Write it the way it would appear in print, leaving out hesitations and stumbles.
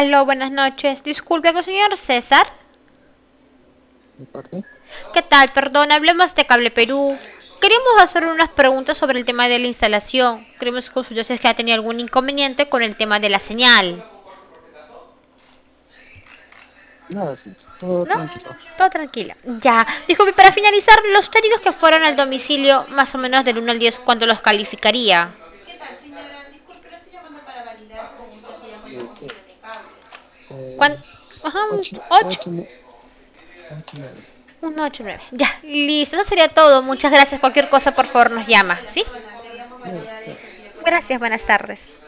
Aló, buenas noches. Disculpe, ¿con señor César? ¿De parte? ¿Qué tal? Perdón, hablemos de Cable Perú. Queríamos hacer unas preguntas sobre el tema de la instalación. Queremos consultar si es que ha tenido algún inconveniente con el tema de la señal. Nada, sí, todo ¿No? tranquilo. Todo tranquila. Ya. Disculpe, para finalizar, los técnicos que fueron al domicilio, más o menos del 1 al 10, ¿cuánto los calificaría? ¿Qué? ¿Cuánto? Eh, Ajá, un ocho, 8. ocho, ocho, nueve. Un 8 9. Ya, listo. Eso sería todo. Muchas gracias. Cualquier cosa, por favor, nos llama. ¿Sí? Bien, gracias. Gracias, buenas tardes.